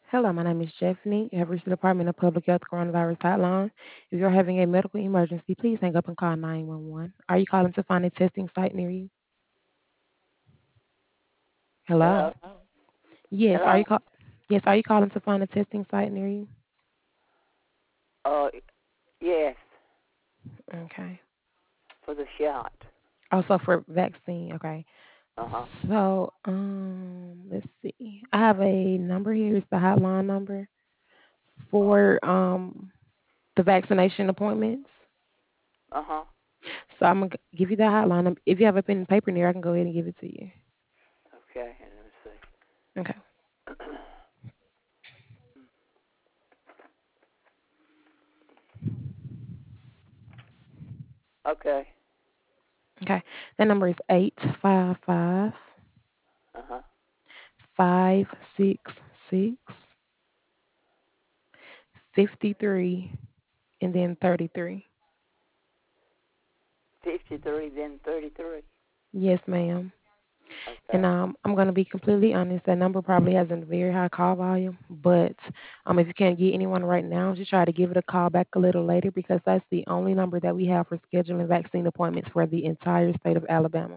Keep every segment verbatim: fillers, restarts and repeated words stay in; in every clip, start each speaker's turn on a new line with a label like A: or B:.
A: Hello, my name is Stephanie. You have reached the Department of Public Health Coronavirus Hotline. If you're having a medical emergency, please hang up and call nine one one. Are you calling to find a testing site near you? Hello?
B: Hello?
A: Yes, are you
B: Hello?
A: call- Yes, are you calling to find a testing site near you?
B: Uh, yes,
A: Okay.
B: for the shot.
A: Also for vaccine, okay.
B: Uh-huh.
A: So, um, let's see. I have a number here. It's the hotline number for um the vaccination appointments.
B: Uh-huh.
A: So I'm gonna g- give you the hotline. num- If you have a pen and paper near, I can go ahead and give it to you.
B: Okay, let me
A: Okay.
B: see. Okay.
A: Okay. That number is eight five five
B: Uh-huh.
A: five six six fifty three and then thirty-three.
B: fifty-three, then thirty-three.
A: Yes, ma'am. And
B: Okay.
A: um, I'm going to be completely honest. That number probably has a very high call volume, but um, if you can't get anyone right now, just try to give it a call back a little later because that's the only number that we have for scheduling vaccine appointments for the entire state of Alabama.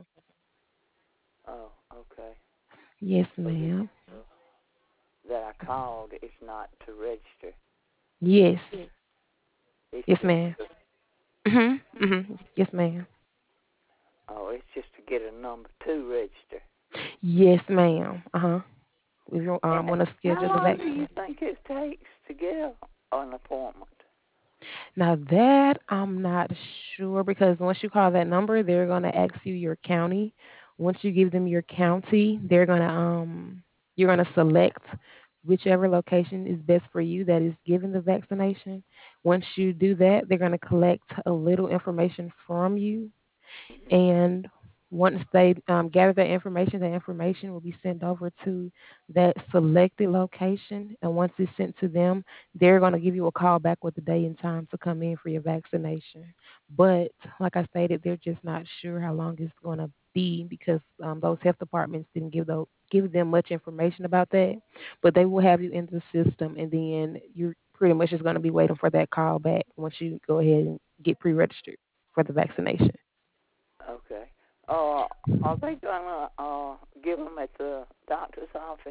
B: Oh, okay.
A: Yes,
B: So this
A: ma'am.
B: uh, that I called is not to register.
A: Yes.
B: It's
A: Yes,
B: just
A: ma'am.
B: to,
A: Mhm. Mhm. Yes, ma'am.
B: oh, it's just to get a number to register.
A: Yes, ma'am. Uh huh. If you
B: And
A: um want to
B: how
A: schedule the
B: long do you
A: vaccine.
B: think it takes to get a, an appointment?
A: Now that I'm not sure because once you call that number, they're gonna ask you your county. Once you give them your county, they're gonna um you're gonna select whichever location is best for you that is given the vaccination. Once you do that, they're gonna collect a little information from you,
B: Hmm.
A: and once they um, gather that information, that information will be sent over to that selected location. And once it's sent to them, they're going to give you a call back with the day and time to come in for your vaccination. But like I stated, they're just not sure how long it's going to be because um, those health departments didn't give those give them much information about that. But they will have you in the system, and then you're pretty much just going to be waiting for that call back once you go ahead and get pre-registered for the vaccination.
B: Okay. Uh, are they gonna uh give them at the doctor's office?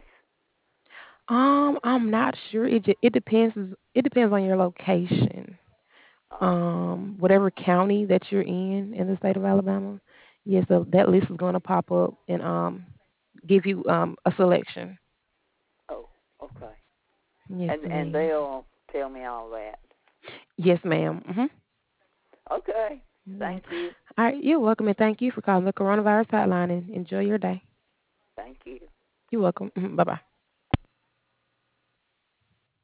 A: Um, I'm not sure. It just, it depends. It depends on your location.
B: Uh-huh.
A: Um, whatever county that you're in in the state of Alabama, yes, so that list is going to pop up and um give you um a selection.
B: Oh, okay.
A: Yes,
B: And and
A: ma'am.
B: they'll tell me all that.
A: Yes, madam
B: Okay.
A: Mm-hmm. Yes.
B: Thank you.
A: All right. You're welcome, and thank you for calling the coronavirus hotline. And enjoy your day.
B: Thank you.
A: You're welcome. Bye bye.